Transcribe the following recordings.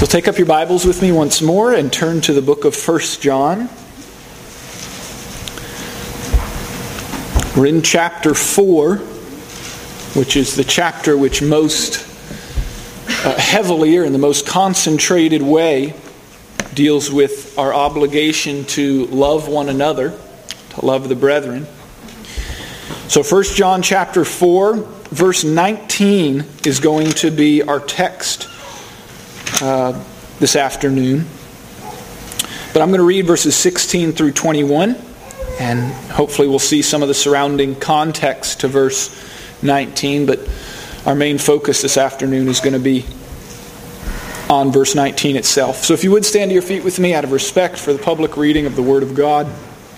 So take up your Bibles with me once more and turn to the book of 1 John. We're in chapter 4, which is the chapter which most heavily or in the most concentrated way deals with our obligation to love one another, to love the brethren. So 1 John chapter 4, verse 19 is going to be our text this afternoon. But I'm going to read verses 16 through 21, and hopefully we'll see some of the surrounding context to verse 19. But our main focus this afternoon is going to be on verse 19 itself. So if you would stand to your feet with me out of respect for the public reading of the Word of God.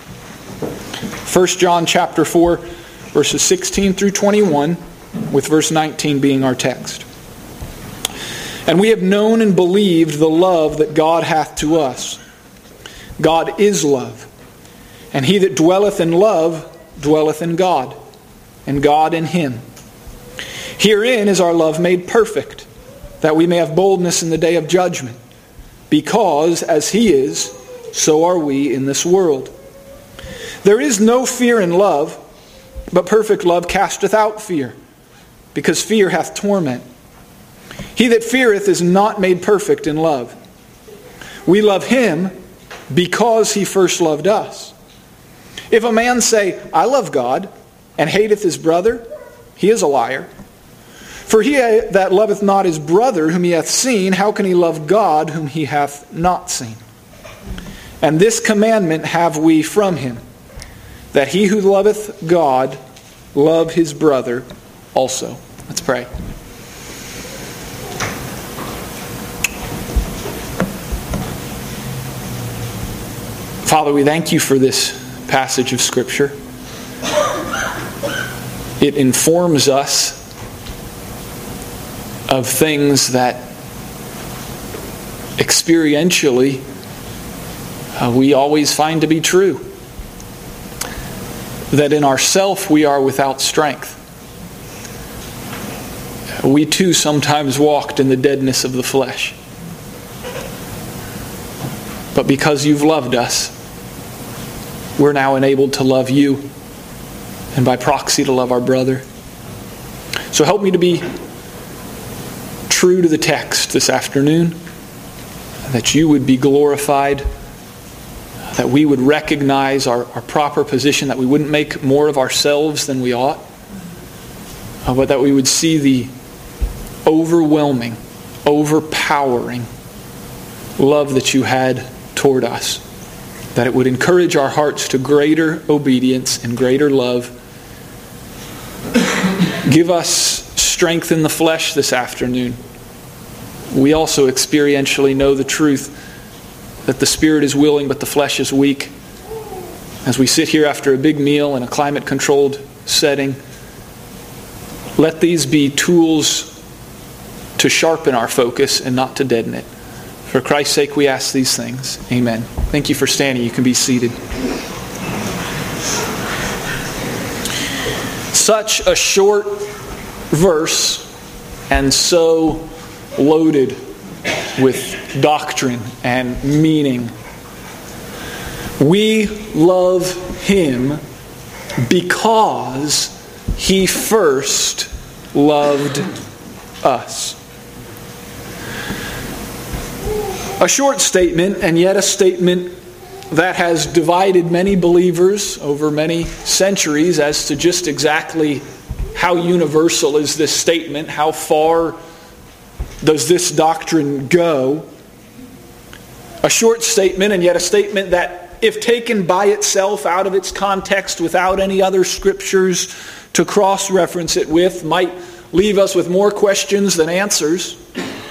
1 John chapter 4, verses 16 through 21, with verse 19 being our text. And we have known and believed the love that God hath to us. God is love. And he that dwelleth in love dwelleth in God, and God in him. Herein is our love made perfect, that we may have boldness in the day of judgment. Because as he is, so are we in this world. There is no fear in love, but perfect love casteth out fear, because fear hath torment. He that feareth is not made perfect in love. We love him because he first loved us. If a man say, I love God, and hateth his brother, he is a liar. For he that loveth not his brother whom he hath seen, how can he love God whom he hath not seen? And this commandment have we from him, that he who loveth God love his brother also. Let's pray. Father, we thank you for this passage of Scripture. It informs us of things that experientially we always find to be true. That in ourself we are without strength. We too sometimes walked in the deadness of the flesh. But because you've loved us, we're now enabled to love you, and by proxy to love our brother. So help me to be true to the text this afternoon, that you would be glorified, that we would recognize our proper position, that we wouldn't make more of ourselves than we ought, but that we would see the overwhelming, overpowering love that you had toward us, that it would encourage our hearts to greater obedience and greater love. Give us strength in the flesh this afternoon. We also experientially know the truth that the spirit is willing but the flesh is weak. As we sit here after a big meal in a climate-controlled setting, let these be tools to sharpen our focus and not to deaden it. For Christ's sake we ask these things. Amen. Thank you for standing. You can be seated. Such a short verse and so loaded with doctrine and meaning. We love him because he first loved us. A short statement, and yet a statement that has divided many believers over many centuries as to just exactly how universal is this statement, how far does this doctrine go. A short statement, and yet a statement that, if taken by itself out of its context without any other scriptures to cross-reference it with, might leave us with more questions than answers.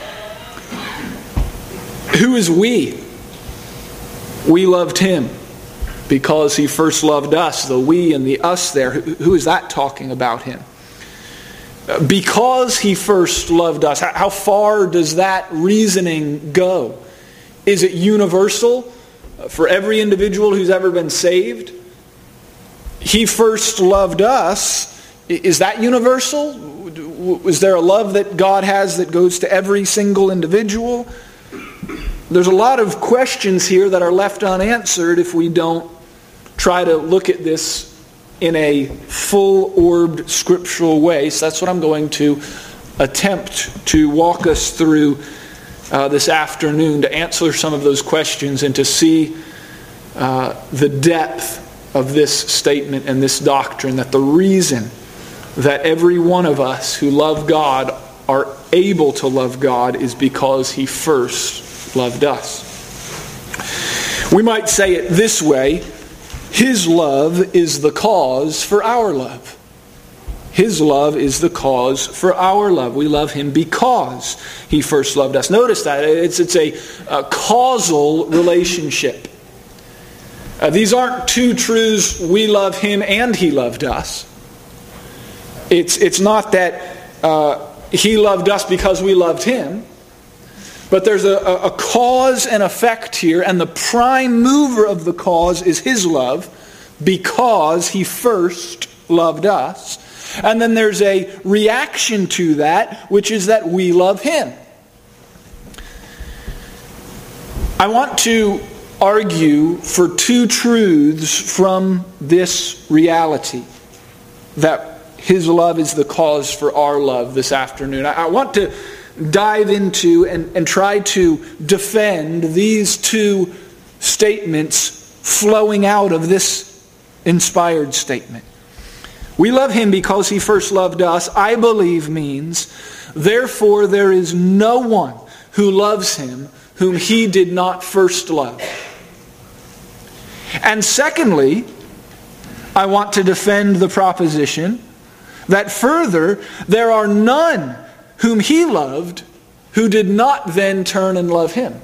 Who is we? We loved him because he first loved us. The we and the us there, who is that talking about him? Because he first loved us. How far does that reasoning go? Is it universal for every individual who's ever been saved? He first loved us. Is that universal? Is there a love that God has that goes to every single individual? there's a lot of questions here that are left unanswered if we don't try to look at this in a full-orbed scriptural way. So that's what I'm going to attempt to walk us through this afternoon, to answer some of those questions and to see the depth of this statement and this doctrine, that the reason that every one of us who love God are able to love God is because He first loved us. We might say it this way: His love is the cause for our love. His love is the cause for our love. We love Him because He first loved us. Notice that it's a causal relationship. These aren't two truths: we love Him and He loved us. It's not that He loved us because we loved Him, but there's a cause and effect here, and the prime mover of the cause is His love because He first loved us. And then there's a reaction to that, which is that we love Him. I want to argue for two truths from this reality, that His love is the cause for our love, this afternoon. I want to dive into and try to defend these two statements flowing out of this inspired statement. We love Him because He first loved us, I believe, means, therefore there is no one who loves Him whom He did not first love. And secondly, I want to defend the proposition that further, there are none whom He loved who did not then turn and love Him.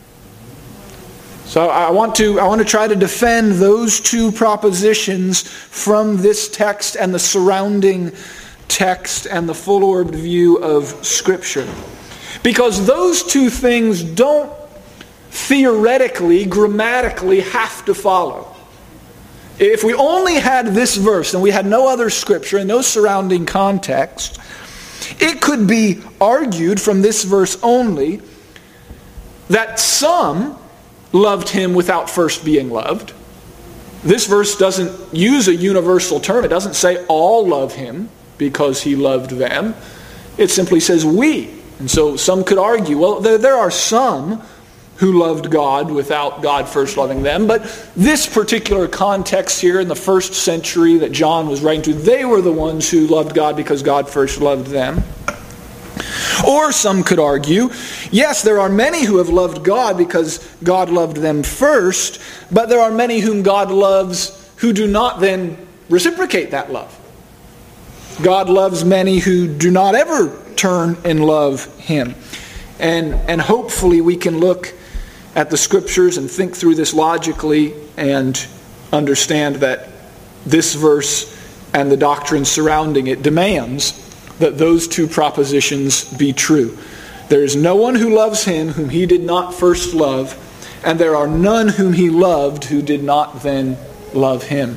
So I want to try to defend those two propositions from this text and the surrounding text and the full-orbed view of Scripture. Because those two things don't theoretically, grammatically have to follow. If we only had this verse and we had no other Scripture and no surrounding context, it could be argued from this verse only that some loved Him without first being loved. This verse doesn't use a universal term. It doesn't say all love Him because He loved them. It simply says we. And so some could argue, well, there are some who loved God without God first loving them, but this particular context here in the first century that John was writing to, they were the ones who loved God because God first loved them. Or some could argue, yes, there are many who have loved God because God loved them first, but there are many whom God loves who do not then reciprocate that love. God loves many who do not ever turn and love Him. And hopefully we can look at the Scriptures and think through this logically and understand that this verse and the doctrine surrounding it demands that those two propositions be true. There is no one who loves Him whom He did not first love, and there are none whom He loved who did not then love Him.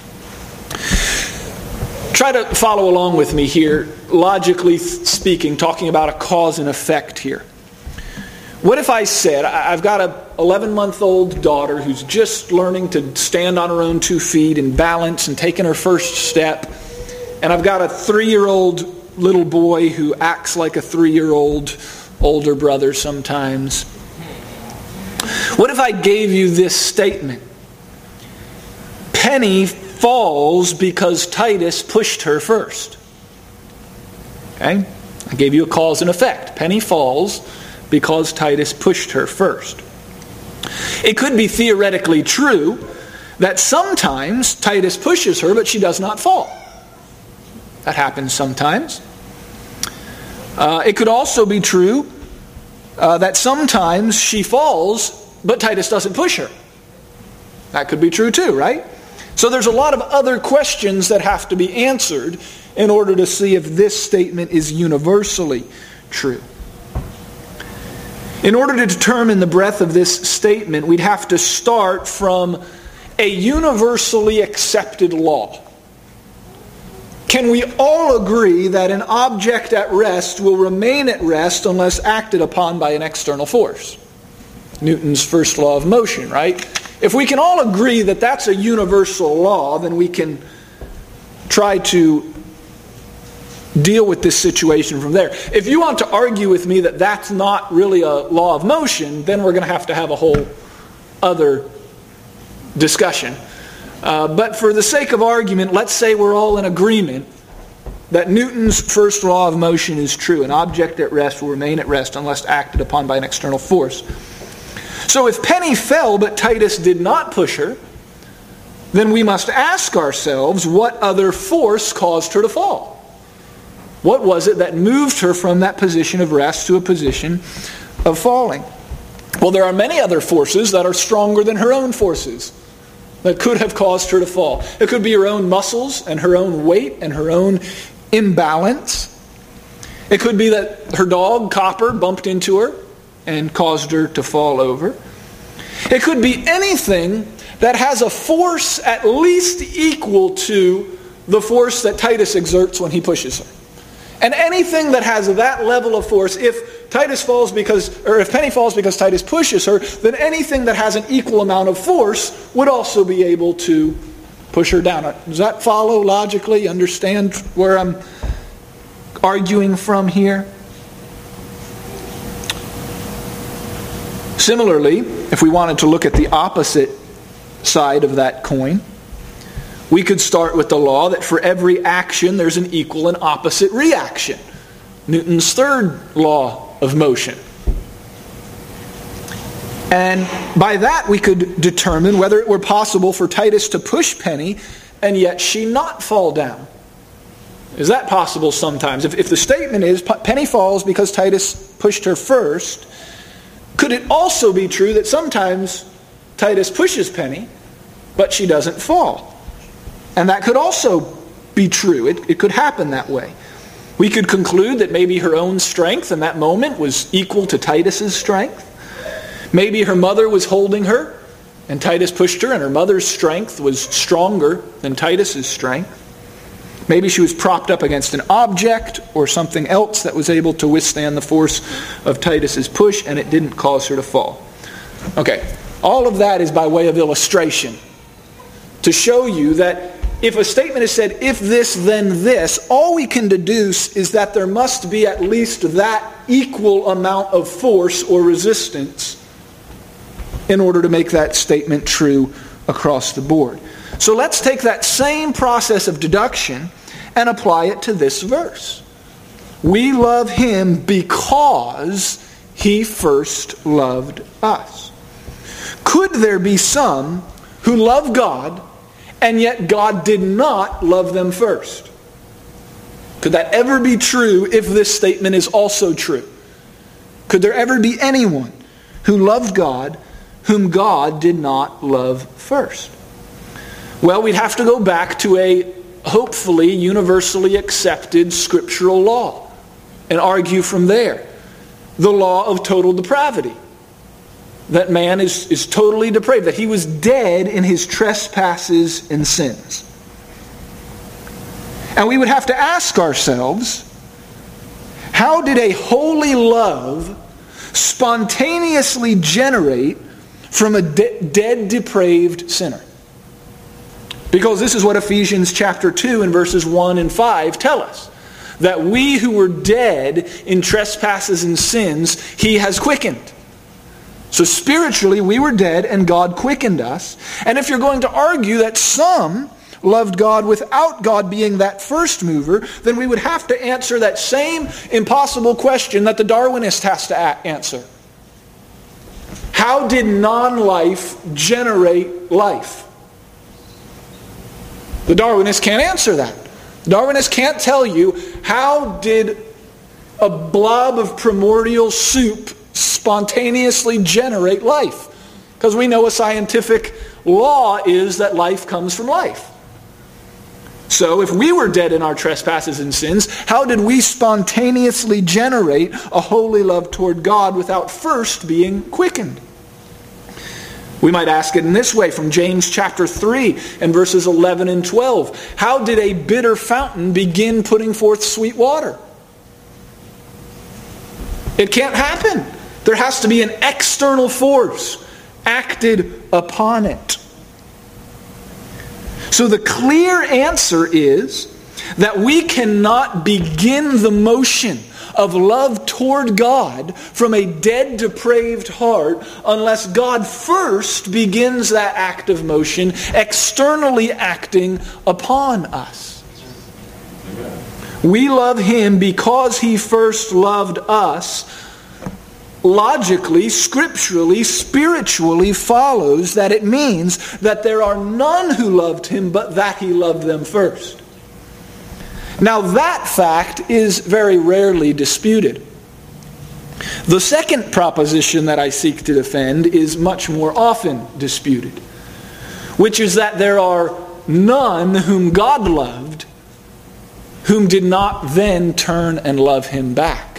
Try to follow along with me here, logically speaking, talking about a cause and effect here. What if I said, I've got an 11-month-old daughter who's just learning to stand on her own 2 feet and balance and taking her first step, and I've got a 3-year-old little boy who acts like a 3-year-old older brother sometimes. What if I gave you this statement? Penny falls because Titus pushed her first. Okay? I gave you a cause and effect. Penny falls because Titus pushed her first. It could be theoretically true that sometimes Titus pushes her, but she does not fall. That happens sometimes. It could also be true that sometimes she falls, but Titus doesn't push her. That could be true too, right? So there's a lot of other questions that have to be answered in order to see if this statement is universally true. In order to determine the breadth of this statement, we'd have to start from a universally accepted law. Can we all agree that an object at rest will remain at rest unless acted upon by an external force? Newton's first law of motion, right? If we can all agree that that's a universal law, then we can try to deal with this situation from there. If you want to argue with me that that's not really a law of motion, then we're going to have a whole other discussion. But for the sake of argument, let's say we're all in agreement that Newton's first law of motion is true. An object at rest will remain at rest unless acted upon by an external force. So if Penny fell but Titus did not push her, then we must ask ourselves what other force caused her to fall. What was it that moved her from that position of rest to a position of falling? Well, there are many other forces that are stronger than her own forces that could have caused her to fall. It could be her own muscles and her own weight and her own imbalance. It could be that her dog, Copper, bumped into her and caused her to fall over. It could be anything that has a force at least equal to the force that Titus exerts when he pushes her. And anything that has that level of force, if Penny falls because Titus pushes her, then anything that has an equal amount of force would also be able to push her down. Does that follow logically? Understand where I'm arguing from here? Similarly, if we wanted to look at the opposite side of that coin, we could start with the law that for every action there's an equal and opposite reaction. Newton's third law of motion. And by that we could determine whether it were possible for Titus to push Penny and yet she not fall down. Is that possible sometimes? If the statement is Penny falls because Titus pushed her first, could it also be true that sometimes Titus pushes Penny but she doesn't fall? And that could also be true. It could happen that way. We could conclude that maybe her own strength in that moment was equal to Titus's strength. Maybe her mother was holding her and Titus pushed her and her mother's strength was stronger than Titus's strength. Maybe she was propped up against an object or something else that was able to withstand the force of Titus's push and it didn't cause her to fall. Okay, all of that is by way of illustration to show you that if a statement is said, if this, then this, all we can deduce is that there must be at least that equal amount of force or resistance in order to make that statement true across the board. So let's take that same process of deduction and apply it to this verse. We love him because he first loved us. Could there be some who love God and yet God did not love them first? Could that ever be true if this statement is also true? Could there ever be anyone who loved God whom God did not love first? Well, we'd have to go back to a hopefully universally accepted scriptural law and argue from there. The law of total depravity. That man is totally depraved, that he was dead in his trespasses and sins. And we would have to ask ourselves, how did a holy love spontaneously generate from a dead, depraved sinner? Because this is what Ephesians chapter 2 and verses 1 and 5 tell us. That we who were dead in trespasses and sins, he has quickened. So spiritually, we were dead and God quickened us. And if you're going to argue that some loved God without God being that first mover, then we would have to answer that same impossible question that the Darwinist has to answer. How did non-life generate life? The Darwinist can't answer that. The Darwinist can't tell you how did a blob of primordial soup spontaneously generate life. Because we know a scientific law is that life comes from life. So if we were dead in our trespasses and sins, how did we spontaneously generate a holy love toward God without first being quickened? We might ask it in this way from James chapter 3 and verses 11 and 12. How did a bitter fountain begin putting forth sweet water? It can't happen There has to be an external force acted upon it. So the clear answer is that we cannot begin the motion of love toward God from a dead, depraved heart unless God first begins that act of motion externally acting upon us. We love Him because He first loved us. Logically, scripturally, spiritually follows that it means that there are none who loved Him but that He loved them first. Now that fact is very rarely disputed. The second proposition that I seek to defend is much more often disputed, which is that there are none whom God loved whom did not then turn and love Him back.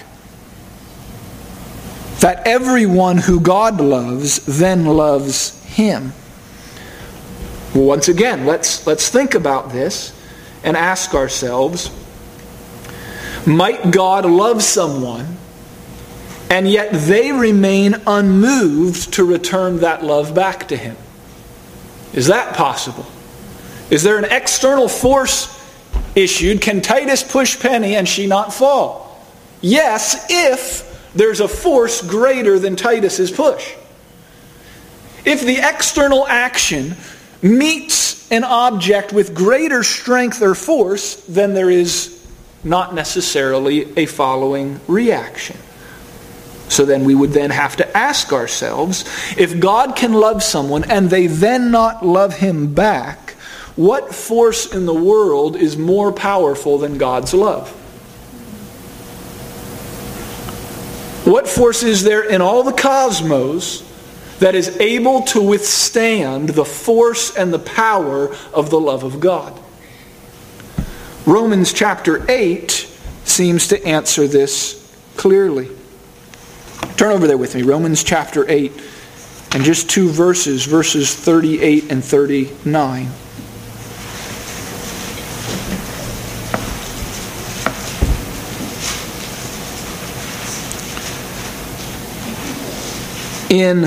That everyone who God loves then loves Him. Well, once again, let's think about this and ask ourselves, might God love someone and yet they remain unmoved to return that love back to Him? Is that possible? Is there an external force issued? Can Titus push Penny and she not fall? Yes, if there's a force greater than Titus's push. If the external action meets an object with greater strength or force, then there is not necessarily a following reaction. So then we would then have to ask ourselves, if God can love someone and they then not love Him back, what force in the world is more powerful than God's love? What force is there in all the cosmos that is able to withstand the force and the power of the love of God? Romans chapter 8 seems to answer this clearly. Turn over there with me, Romans chapter 8, and just two verses, verses 38 and 39. In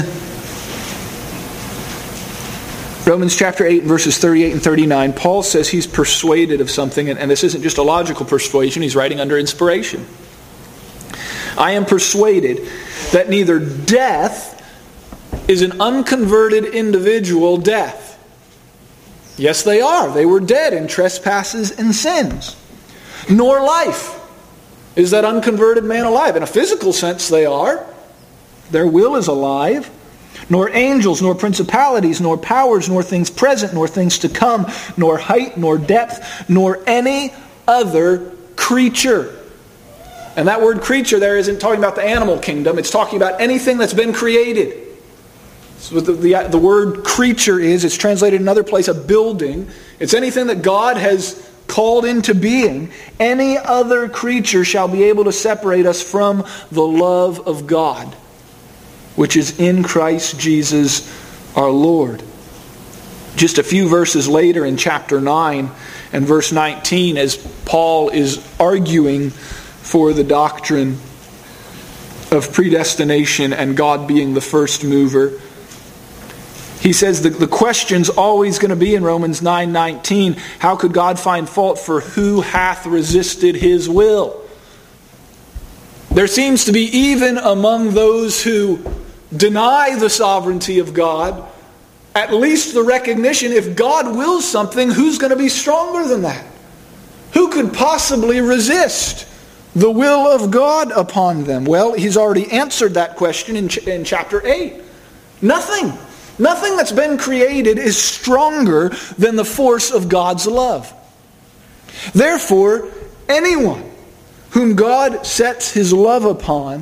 Romans chapter 8, verses 38 and 39, Paul says he's persuaded of something, and this isn't just a logical persuasion, he's writing under inspiration. I am persuaded that neither death is an unconverted individual death. Yes, they are. They were dead in trespasses and sins. Nor life is that unconverted man alive. In a physical sense, they are. Their will is alive. Nor angels, nor principalities, nor powers, nor things present, nor things to come, nor height, nor depth, nor any other creature. And that word creature there isn't talking about the animal kingdom. It's talking about anything that's been created. So what the word creature is, it's translated in another place, a building. It's anything that God has called into being. Any other creature shall be able to separate us from the love of God, which is in Christ Jesus our Lord. Just a few verses later in chapter 9 and verse 19, as Paul is arguing for the doctrine of predestination and God being the first mover, he says the question's always going to be in Romans 9:19, how could God find fault for who hath resisted His will? There seems to be, even among those who deny the sovereignty of God, at least the recognition, if God wills something, who's going to be stronger than that? Who could possibly resist the will of God upon them? Well, he's already answered that question in chapter 8. Nothing that's been created is stronger than the force of God's love. Therefore, anyone whom God sets His love upon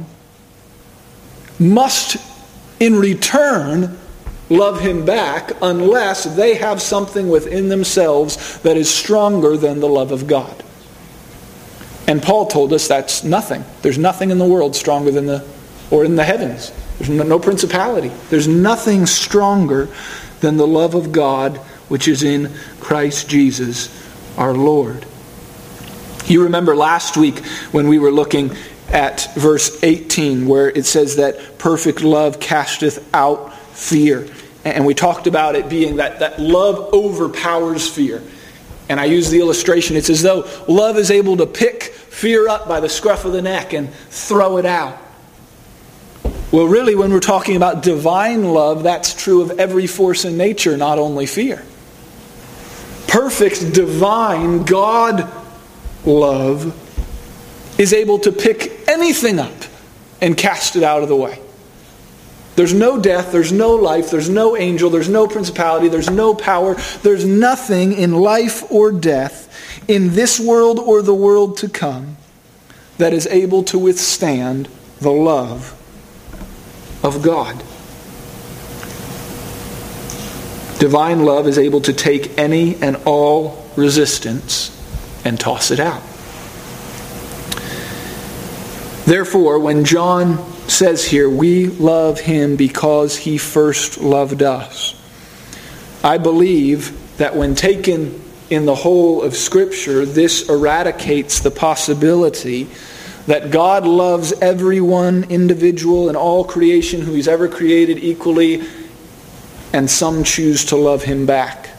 must in return love Him back, unless they have something within themselves that is stronger than the love of God. And Paul told us that's nothing. There's nothing in the world stronger than or in the heavens. There's no principality. There's nothing stronger than the love of God, which is in Christ Jesus our Lord. You remember last week when we were looking at verse 18, where it says that perfect love casteth out fear. And we talked about it being that love overpowers fear. And I use the illustration, it's as though love is able to pick fear up by the scruff of the neck and throw it out. Well, really, when we're talking about divine love, that's true of every force in nature, not only fear. Perfect, divine, God love is able to pick anything up and cast it out of the way. There's no death, there's no life, there's no angel, there's no principality, there's no power, there's nothing in life or death, in this world or the world to come, that is able to withstand the love of God. Divine love is able to take any and all resistance and toss it out. Therefore, when John says here, we love him because he first loved us, I believe that when taken in the whole of Scripture, this eradicates the possibility that God loves every one individual in all creation who He's ever created equally, and some choose to love Him back.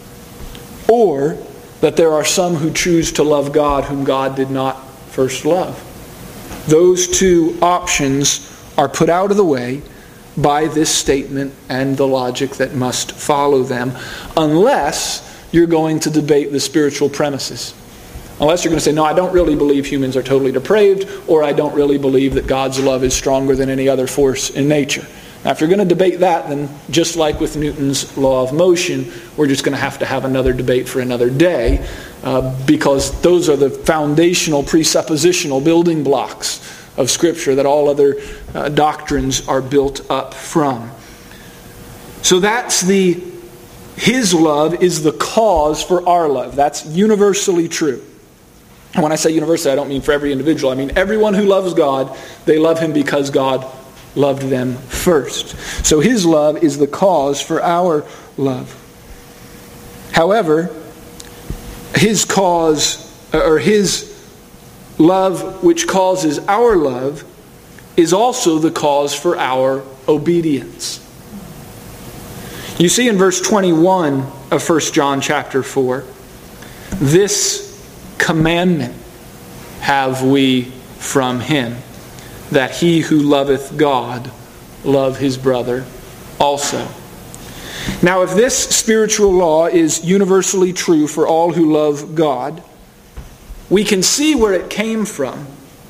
Or that there are some who choose to love God whom God did not first love. Those two options are put out of the way by this statement and the logic that must follow them, unless you're going to debate the spiritual premises. Unless you're going to say, no, I don't really believe humans are totally depraved, or I don't really believe that God's love is stronger than any other force in nature. Now, if you're going to debate that, then just like with Newton's law of motion, we're just going to have another debate for another day, because those are the foundational, presuppositional building blocks of Scripture that all other doctrines are built up from. So that's His love is the cause for our love. That's universally true. And when I say universally, I don't mean for every individual. I mean everyone who loves God, they love Him because God loved them first. So His love is the cause for our love. However, His cause, or His love which causes our love, is also the cause for our obedience. You see in verse 21 of 1 John chapter 4, this commandment have we from Him, that he who loveth God love his brother also. Now, if this spiritual law is universally true for all who love God, we can see where it came from.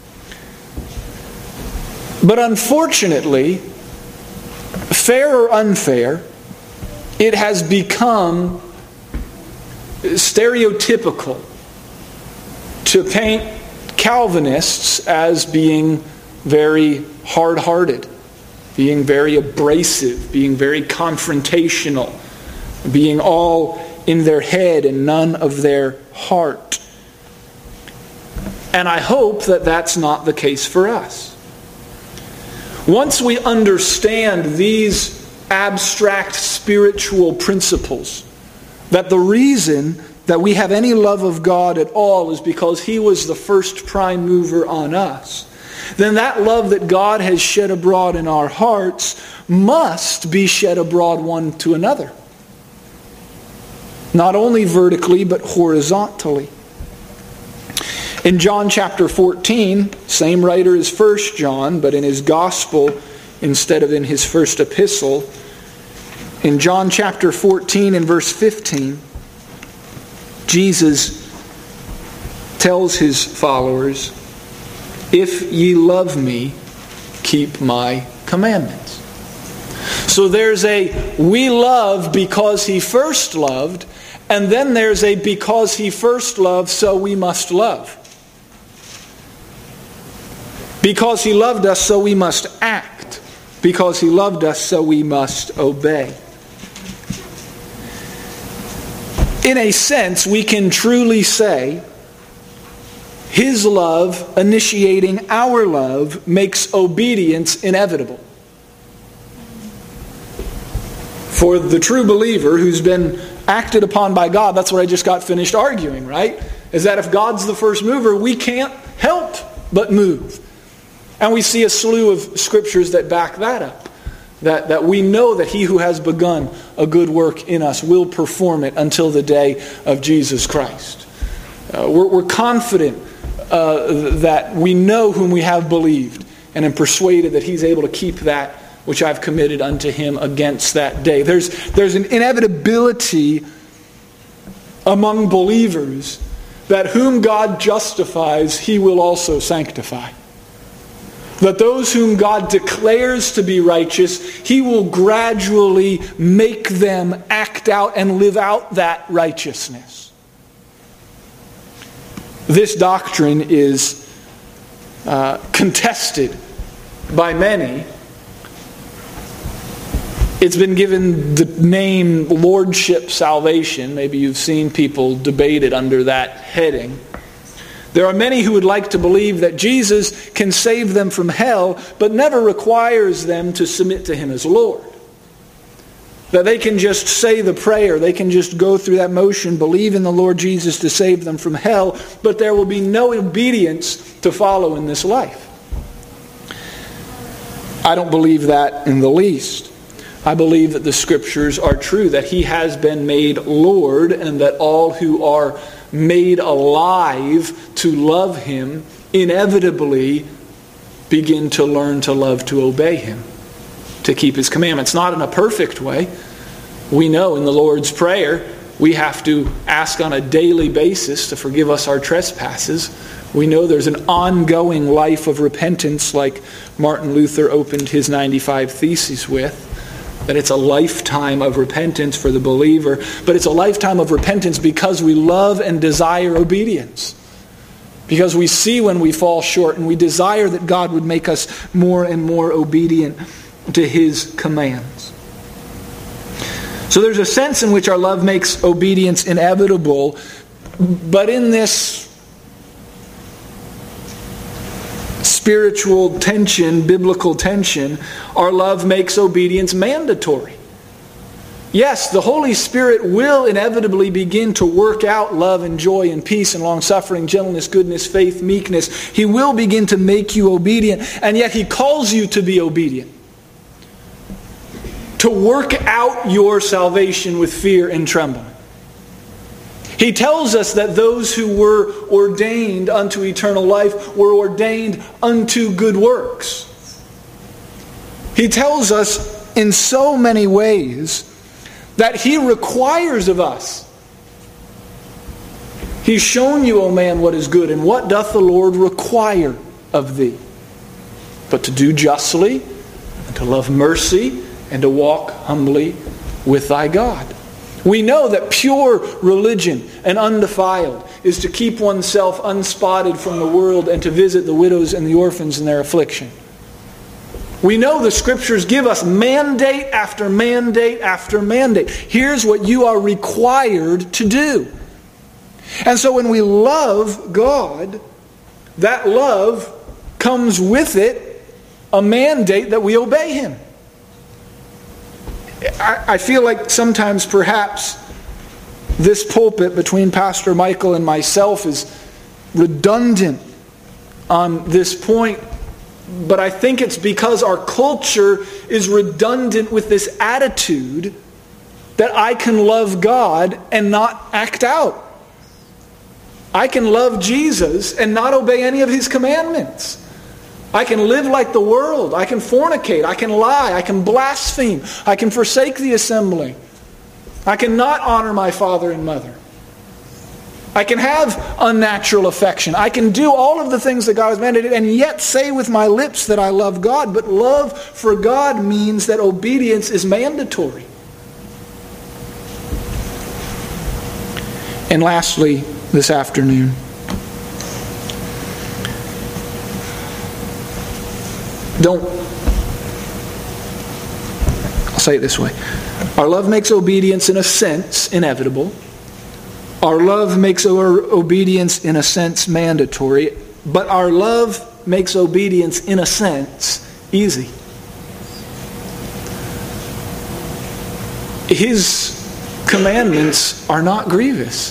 But unfortunately, fair or unfair, it has become stereotypical to paint Calvinists as being very hard-hearted, being very abrasive, being very confrontational, being all in their head and none of their heart. And I hope that that's not the case for us. Once we understand these abstract spiritual principles, that the reason that we have any love of God at all is because He was the first prime mover on us, then that love that God has shed abroad in our hearts must be shed abroad one to another. Not only vertically, but horizontally. In John chapter 14, same writer as 1 John, but in his gospel instead of in his first epistle, in John chapter 14 and verse 15, Jesus tells His followers, "If ye love me, keep my commandments." So there's a we love because He first loved, and then there's a because He first loved, so we must love. Because He loved us, so we must act. Because He loved us, so we must obey. In a sense, we can truly say His love initiating our love makes obedience inevitable. For the true believer who's been acted upon by God, that's what I just got finished arguing, right? Is that if God's the first mover, we can't help but move. And we see a slew of scriptures that back that up. That we know that he who has begun a good work in us will perform it until the day of Jesus Christ. We're confident that we know whom we have believed, and am persuaded that he's able to keep that which I've committed unto him against that day. There's an inevitability among believers that whom God justifies, he will also sanctify. That those whom God declares to be righteous, he will gradually make them act out and live out that righteousness. This doctrine is contested by many. It's been given the name Lordship Salvation. Maybe you've seen people debate it under that heading. There are many who would like to believe that Jesus can save them from hell, but never requires them to submit to him as Lord. That they can just say the prayer, they can just go through that motion, believe in the Lord Jesus to save them from hell, but there will be no obedience to follow in this life. I don't believe that in the least. I believe that the Scriptures are true, that he has been made Lord, and that all who are made alive to love him inevitably begin to learn to love to obey him, to keep his commandments. Not in a perfect way. We know in the Lord's Prayer we have to ask on a daily basis to forgive us our trespasses. We know there's an ongoing life of repentance, like Martin Luther opened his 95 Theses with. That it's a lifetime of repentance for the believer. But it's a lifetime of repentance because we love and desire obedience. Because we see when we fall short, and we desire that God would make us more and more obedient to his commands. So there's a sense in which our love makes obedience inevitable. But in this spiritual tension, biblical tension, our love makes obedience mandatory. Yes, the Holy Spirit will inevitably begin to work out love and joy and peace and long-suffering, gentleness, goodness, faith, meekness. He will begin to make you obedient, and yet he calls you to be obedient. To work out your salvation with fear and trembling. He tells us that those who were ordained unto eternal life were ordained unto good works. He tells us in so many ways that he requires of us. He's shown you, O man, what is good, and what doth the Lord require of thee? But to do justly, and to love mercy, and to walk humbly with thy God. We know that pure religion and undefiled is to keep oneself unspotted from the world and to visit the widows and the orphans in their affliction. We know the Scriptures give us mandate after mandate after mandate. Here's what you are required to do. And so when we love God, that love comes with it a mandate that we obey him. I feel like sometimes perhaps this pulpit between Pastor Michael and myself is redundant on this point, but I think it's because our culture is redundant with this attitude that I can love God and not act out. I can love Jesus and not obey any of his commandments. I can live like the world. I can fornicate. I can lie. I can blaspheme. I can forsake the assembly. I can not honor my father and mother. I can have unnatural affection. I can do all of the things that God has mandated and yet say with my lips that I love God. But love for God means that obedience is mandatory. And lastly, this afternoon, I'll say it this way. Our love makes obedience in a sense inevitable. Our love makes our obedience in a sense mandatory. But our love makes obedience in a sense easy. His commandments are not grievous.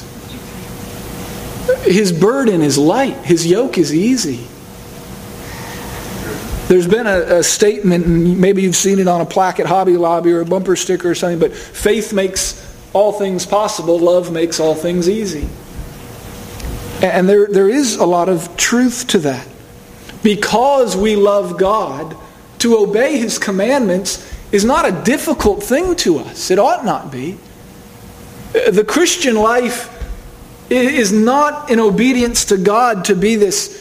His burden is light. His yoke is easy. There's been a statement, and maybe you've seen it on a plaque at Hobby Lobby or a bumper sticker or something, but faith makes all things possible, love makes all things easy. And there is a lot of truth to that. Because we love God, to obey His commandments is not a difficult thing to us. It ought not be. The Christian life is not in obedience to God to be this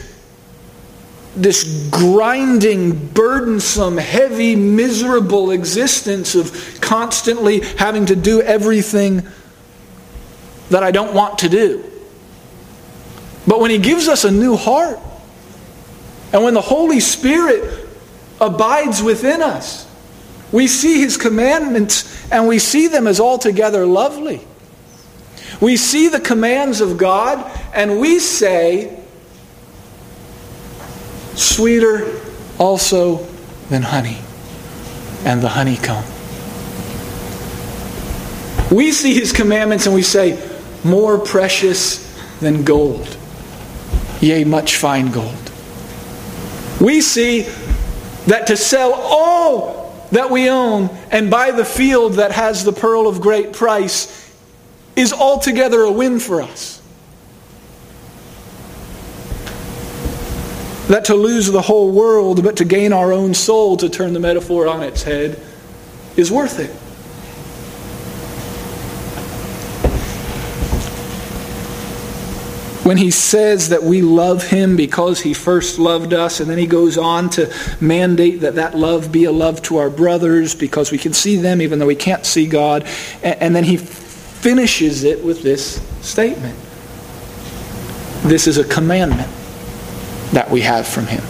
grinding, burdensome, heavy, miserable existence of constantly having to do everything that I don't want to do. But when He gives us a new heart, and when the Holy Spirit abides within us, we see His commandments and we see them as altogether lovely. We see the commands of God and we say, sweeter also than honey and the honeycomb. We see His commandments and we say, more precious than gold, yea, much fine gold. We see that to sell all that we own and buy the field that has the pearl of great price is altogether a win for us. That to lose the whole world but to gain our own soul, to turn the metaphor on its head, is worth it. When He says that we love Him because He first loved us, and then He goes on to mandate that love be a love to our brothers because we can see them even though we can't see God, and then He finishes it with this statement. This is a commandment that we have from Him,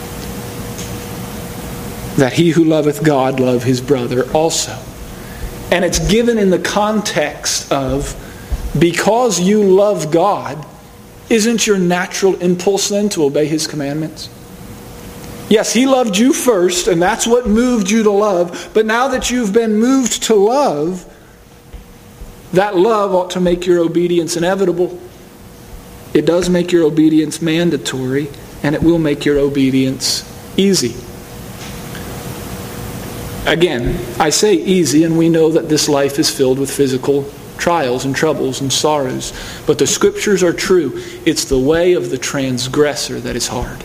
that he who loveth God love his brother also. And it's given in the context of, because you love God, isn't your natural impulse then to obey His commandments? Yes, He loved you first, and that's what moved you to love. But now that you've been moved to love, that love ought to make your obedience inevitable. It does make your obedience mandatory, and it will make your obedience easy. Again, I say easy, and we know that this life is filled with physical trials and troubles and sorrows. But the Scriptures are true. It's the way of the transgressor that is hard.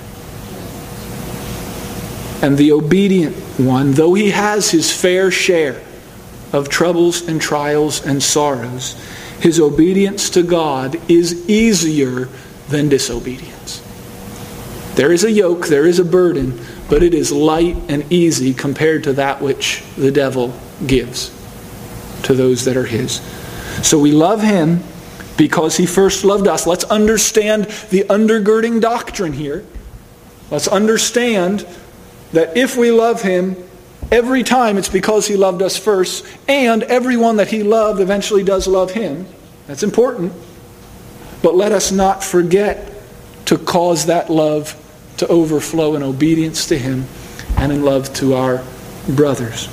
And the obedient one, though he has his fair share of troubles and trials and sorrows, his obedience to God is easier than disobedience. There is a yoke, there is a burden, but it is light and easy compared to that which the devil gives to those that are his. So we love Him because He first loved us. Let's understand the undergirding doctrine here. Let's understand that if we love Him, every time it's because He loved us first, and everyone that He loved eventually does love Him. That's important. But let us not forget to cause that love to overflow in obedience to Him and in love to our brothers.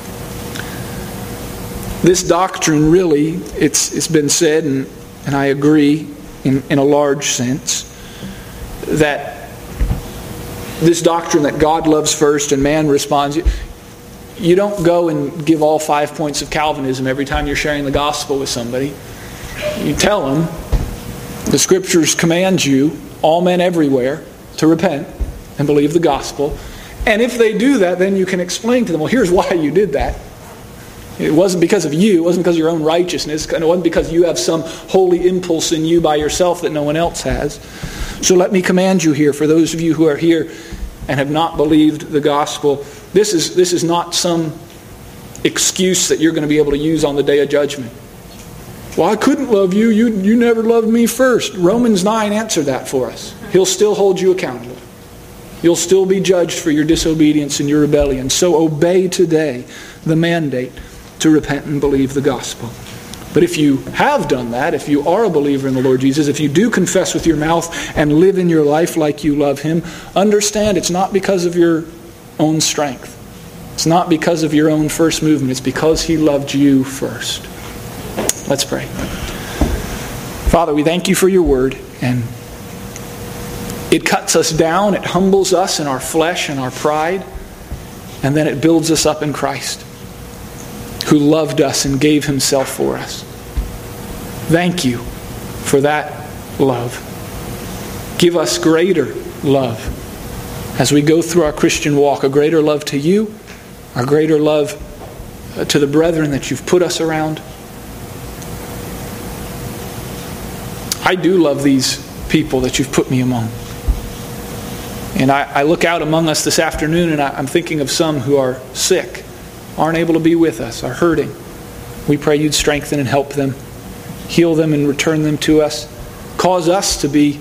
This doctrine really, it's been said, and I agree in a large sense, that this doctrine that God loves first and man responds, you don't go and give all 5 points of Calvinism every time you're sharing the gospel with somebody. You tell them, the Scriptures command you, all men everywhere, to repent and believe the gospel. And if they do that, then you can explain to them, well, here's why you did that. It wasn't because of you. It wasn't because of your own righteousness. And it wasn't because you have some holy impulse in you by yourself that no one else has. So let me command you here, for those of you who are here and have not believed the gospel, this is not some excuse that you're going to be able to use on the day of judgment. Well, I couldn't love you. You never loved me first. Romans 9 answered that for us. He'll still hold you accountable. You'll still be judged for your disobedience and your rebellion. So obey today the mandate to repent and believe the gospel. But if you have done that, if you are a believer in the Lord Jesus, if you do confess with your mouth and live in your life like you love Him, understand it's not because of your own strength. It's not because of your own first movement. It's because He loved you first. Let's pray. Father, we thank You for Your word, and It cuts us down, it humbles us in our flesh and our pride, and then it builds us up in Christ, who loved us and gave himself for us. Thank you for that love. Give us greater love as we go through our Christian walk, a greater love to you, a greater love to the brethren that you've put us around. I do love these people that you've put me among. And I look out among us this afternoon and I'm thinking of some who are sick, aren't able to be with us, are hurting. We pray you'd strengthen and help them, heal them and return them to us. Cause us to be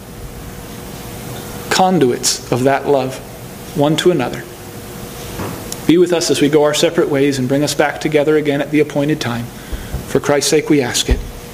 conduits of that love, one to another. Be with us as we go our separate ways and bring us back together again at the appointed time. For Christ's sake we ask it.